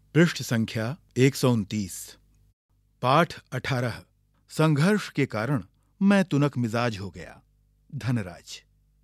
पृष्ठ संख्या 129। पाठ 18। संघर्ष के कारण मैं तुनक मिजाज हो गया। धनराज।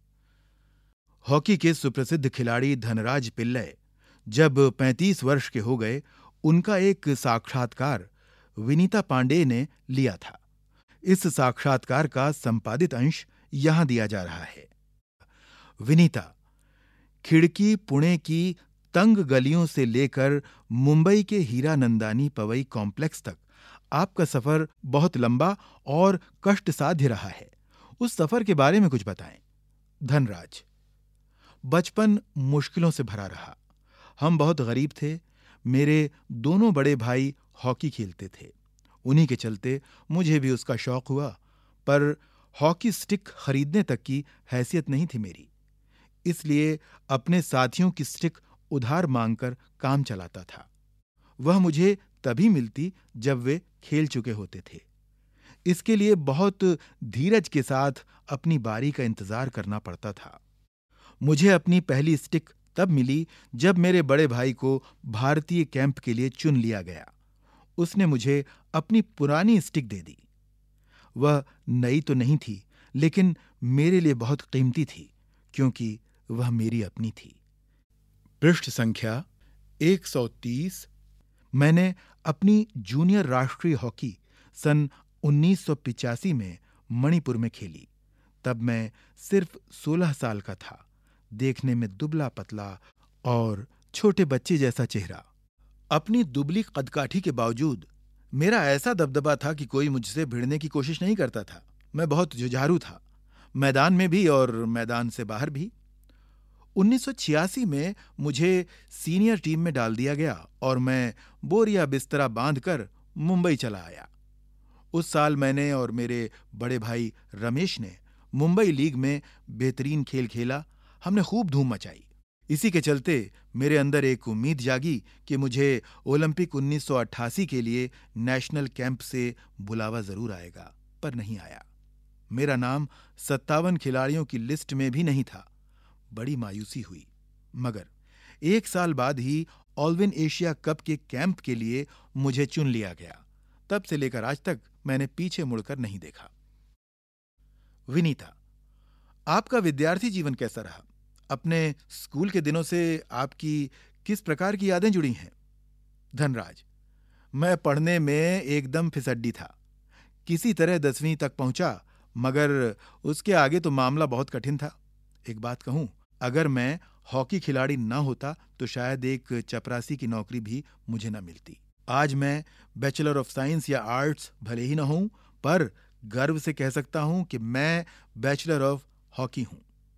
हॉकी के सुप्रसिद्ध खिलाड़ी धनराज पिल्लई जब 35 वर्ष के हो गए, उनका एक साक्षात्कार विनीता पांडेय ने लिया था। इस साक्षात्कार का संपादित अंश यहां दिया जा रहा है। विनीता, खिड़की पुणे की तंग गलियों से लेकर मुंबई के हीरानंदानी पवई कॉम्प्लेक्स तक आपका सफर बहुत लंबा और कष्टसाध्य रहा है। उस सफर के बारे में कुछ बताएं। धनराज। बचपन मुश्किलों से भरा रहा। हम बहुत गरीब थे। मेरे दोनों बड़े भाई हॉकी खेलते थे। उन्हीं के चलते मुझे भी उसका शौक हुआ, पर हॉकी स्टिक खरीदने तक की हैसियत नहीं थी मेरी। इसलिए अपने साथियों की स्टिक उधार मांगकर काम चलाता था। वह मुझे तभी मिलती जब वे खेल चुके होते थे। इसके लिए बहुत धीरज के साथ अपनी बारी का इंतजार करना पड़ता था। मुझे अपनी पहली स्टिक तब मिली जब मेरे बड़े भाई को भारतीय कैंप के लिए चुन लिया गया। उसने मुझे अपनी पुरानी स्टिक दे दी। वह नई तो नहीं थी, लेकिन मेरे लिए बहुत कीमती थी, क्योंकि वह मेरी अपनी थी। पृष्ठ संख्या 130। मैंने अपनी जूनियर राष्ट्रीय हॉकी सन 1985 में मणिपुर में खेली। तब मैं सिर्फ 16 साल का था। देखने में दुबला पतला और छोटे बच्चे जैसा चेहरा। अपनी दुबली कदकाठी के बावजूद मेरा ऐसा दबदबा था कि कोई मुझसे भिड़ने की कोशिश नहीं करता था। मैं बहुत जुझारू था, मैदान में भी और मैदान से बाहर भी। 1986 में मुझे सीनियर टीम में डाल दिया गया और मैं बोरिया बिस्तरा बांधकर मुंबई चला आया। उस साल मैंने और मेरे बड़े भाई रमेश ने मुंबई लीग में बेहतरीन खेल खेला। हमने खूब धूम मचाई। इसी के चलते मेरे अंदर एक उम्मीद जागी कि मुझे ओलंपिक 1988 के लिए नेशनल कैंप से बुलावा जरूर आएगा, पर नहीं आया। मेरा नाम 57 खिलाड़ियों की लिस्ट में भी नहीं था। बड़ी मायूसी हुई। मगर एक साल बाद ही ऑलविन एशिया कप के कैंप के लिए मुझे चुन लिया गया। तब से लेकर आज तक मैंने पीछे मुड़कर नहीं देखा। विनीता, आपका विद्यार्थी जीवन कैसा रहा? अपने स्कूल के दिनों से आपकी किस प्रकार की यादें जुड़ी हैं? धनराज। मैं पढ़ने में एकदम फिसड्डी था। किसी तरह 10वीं तक पहुंचा, मगर उसके आगे तो मामला बहुत कठिन था। एक बात कहूं, अगर मैं हॉकी खिलाड़ी ना होता तो शायद एक चपरासी की नौकरी भी मुझे ना मिलती। आज मैं बैचलर ऑफ साइंस या आर्ट्स भले ही ना हूं, पर गर्व से कह सकता हूं कि मैं बैचलर ऑफ हॉकी हूं।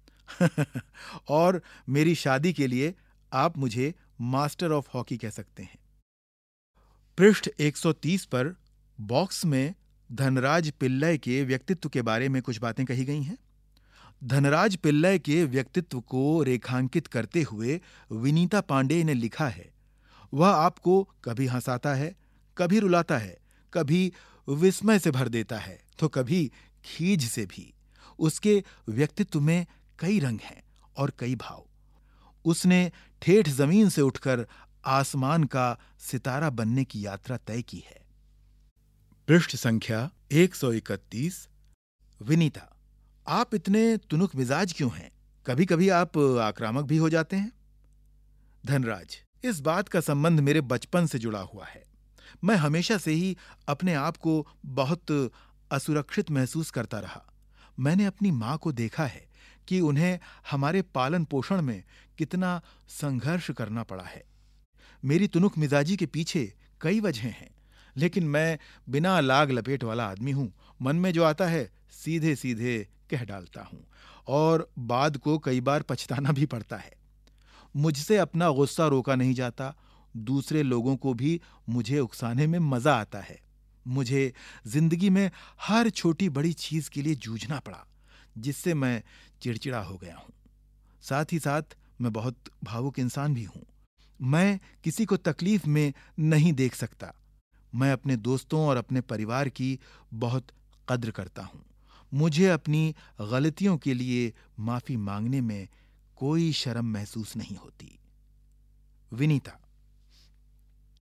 और मेरी शादी के लिए आप मुझे मास्टर ऑफ हॉकी कह सकते हैं। पृष्ठ 130 पर बॉक्स में धनराज पिल्लई के व्यक्तित्व के बारे में कुछ बातें कही गई हैं। धनराज पिल्लई के व्यक्तित्व को रेखांकित करते हुए विनीता पांडेय ने लिखा है, वह आपको कभी हंसाता है, कभी रुलाता है, कभी विस्मय से भर देता है, तो कभी खीज से भी। उसके व्यक्तित्व में कई रंग हैं और कई भाव। उसने ठेठ जमीन से उठकर आसमान का सितारा बनने की यात्रा तय की है। पृष्ठ संख्या 131। विनीता, आप इतने तुनुक मिजाज क्यों हैं? कभी कभी आप आक्रामक भी हो जाते हैं। धनराज, इस बात का संबंध मेरे बचपन से जुड़ा हुआ है। मैं हमेशा से ही अपने आप को बहुत असुरक्षित महसूस करता रहा। मैंने अपनी माँ को देखा है कि उन्हें हमारे पालन पोषण में कितना संघर्ष करना पड़ा है। मेरी तुनुक मिजाजी के पीछे कई वजहें हैं, लेकिन मैं बिना लाग लपेट वाला आदमी हूं। मन में जो आता है सीधे सीधे कह डालता हूं और बाद को कई बार पछताना भी पड़ता है। मुझसे अपना गुस्सा रोका नहीं जाता। दूसरे लोगों को भी मुझे उकसाने में मजा आता है। मुझे जिंदगी में हर छोटी बड़ी चीज के लिए जूझना पड़ा, जिससे मैं चिड़चिड़ा हो गया हूं। साथ ही साथ मैं बहुत भावुक इंसान भी हूं। मैं किसी को तकलीफ में नहीं देख सकता। मैं अपने दोस्तों और अपने परिवार की बहुत कद्र करता हूं। मुझे अपनी गलतियों के लिए माफी मांगने में कोई शर्म महसूस नहीं होती। विनीता,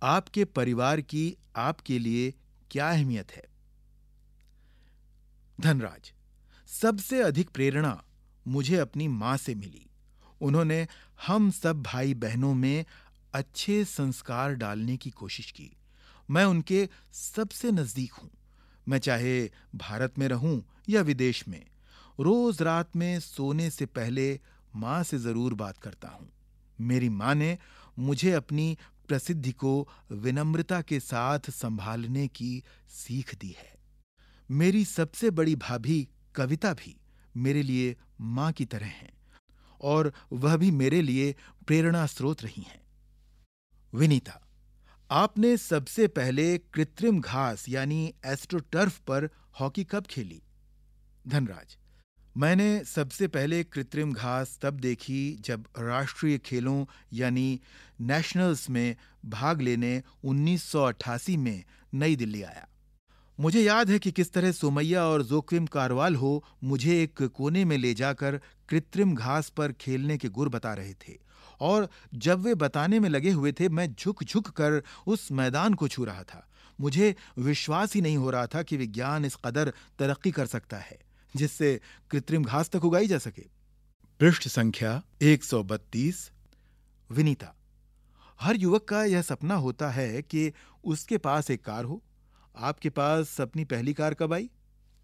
आपके परिवार की आपके लिए क्या अहमियत है? धनराज, सबसे अधिक प्रेरणा मुझे अपनी मां से मिली। उन्होंने हम सब भाई बहनों में अच्छे संस्कार डालने की कोशिश की। मैं उनके सबसे नजदीक हूं। मैं चाहे भारत में रहूं या विदेश में, रोज रात में सोने से पहले मां से जरूर बात करता हूं। मेरी मां ने मुझे अपनी प्रसिद्धि को विनम्रता के साथ संभालने की सीख दी है। मेरी सबसे बड़ी भाभी कविता भी मेरे लिए मां की तरह हैं और वह भी मेरे लिए प्रेरणा स्रोत रही हैं। विनीता, आपने सबसे पहले कृत्रिम घास यानी एस्ट्रोटर्फ पर हॉकी कब खेली? धनराज, मैंने सबसे पहले कृत्रिम घास तब देखी जब राष्ट्रीय खेलों यानी नेशनल्स में भाग लेने 1988 में नई दिल्ली आया। मुझे याद है कि किस तरह सोमैया और जोक्विम कारवाल हो मुझे एक कोने में ले जाकर कृत्रिम घास पर खेलने के गुर बता रहे थे, और जब वे बताने में लगे हुए थे मैं झुक झुक कर उस मैदान को छू रहा था। मुझे विश्वास ही नहीं हो रहा था कि विज्ञान इस कदर तरक्की कर सकता है जिससे कृत्रिम घास तक उगाई जा सके। पृष्ठ संख्या 132। विनीता, हर युवक का यह सपना होता है कि उसके पास एक कार हो। आपके पास अपनी पहली कार कब आई?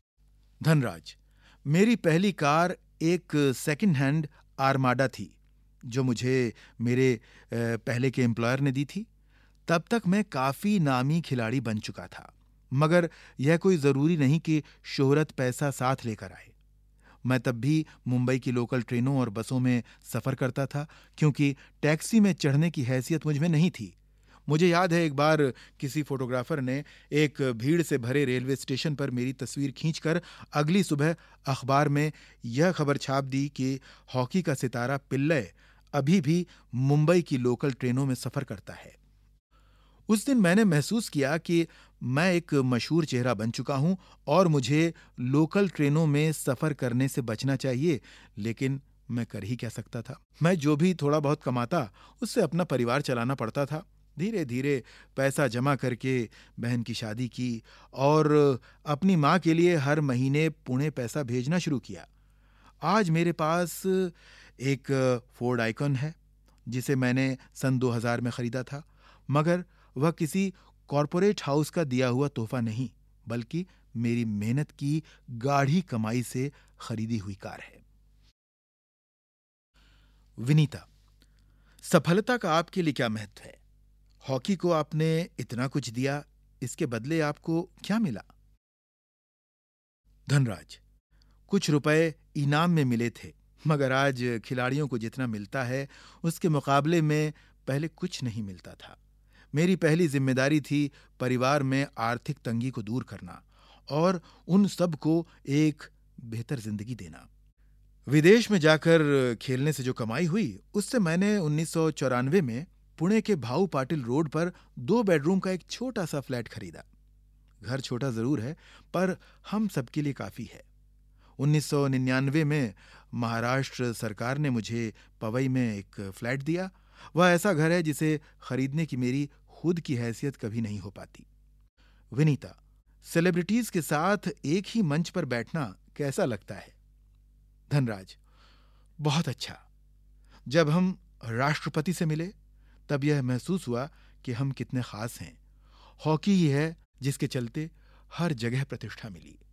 धनराज, मेरी पहली कार एक सेकंड हैंड आर्माडा थी जो मुझे मेरे पहले के एम्प्लॉयर ने दी थी। तब तक मैं काफी नामी खिलाड़ी बन चुका था, मगर यह कोई जरूरी नहीं कि शोहरत पैसा साथ लेकर आए। मैं तब भी मुंबई की लोकल ट्रेनों और बसों में सफर करता था, क्योंकि टैक्सी में चढ़ने की हैसियत मुझ में नहीं थी। मुझे याद है एक बार किसी फोटोग्राफर ने एक भीड़ से भरे रेलवे स्टेशन पर मेरी तस्वीर खींचकर अगली सुबह अखबार में यह खबर छाप दी कि हॉकी का सितारा पिल्लय अभी भी मुंबई की लोकल ट्रेनों में सफर करता है। उस दिन मैंने महसूस किया कि मैं एक मशहूर चेहरा बन चुका हूं और मुझे लोकल ट्रेनों में सफर करने से बचना चाहिए, लेकिन मैं कर ही क्या सकता था। मैं जो भी थोड़ा बहुत कमाता उससे अपना परिवार चलाना पड़ता था। धीरे धीरे पैसा जमा करके बहन की शादी की और अपनी माँ के लिए हर महीने पुणे पैसा भेजना शुरू किया। आज मेरे पास एक फोर्ड आइकॉन है जिसे मैंने सन 2000 में खरीदा था, मगर वह किसी कॉरपोरेट हाउस का दिया हुआ तोहफा नहीं, बल्कि मेरी मेहनत की गाढ़ी कमाई से खरीदी हुई कार है। विनीता, सफलता का आपके लिए क्या महत्व है? हॉकी को आपने इतना कुछ दिया, इसके बदले आपको क्या मिला? धनराज, कुछ रुपए इनाम में मिले थे, मगर आज खिलाड़ियों को जितना मिलता है उसके मुकाबले में पहले कुछ नहीं मिलता था। मेरी पहली जिम्मेदारी थी परिवार में आर्थिक तंगी को दूर करना और उन सब को एक बेहतर जिंदगी देना। विदेश में जाकर खेलने से जो कमाई हुई उससे मैंने 1994 में पुणे के भाऊ पाटिल रोड पर 2 बेडरूम का एक छोटा सा फ्लैट खरीदा। घर छोटा जरूर है, पर हम सबके लिए काफी है। 1999 में महाराष्ट्र सरकार ने मुझे पवई में एक फ्लैट दिया। वह ऐसा घर है जिसे खरीदने की मेरी खुद की हैसियत कभी नहीं हो पाती। विनीता, सेलिब्रिटीज के साथ एक ही मंच पर बैठना कैसा लगता है? धनराज, बहुत अच्छा। जब हम राष्ट्रपति से मिले तब यह महसूस हुआ कि हम कितने खास हैं। हॉकी ही है जिसके चलते हर जगह प्रतिष्ठा मिली।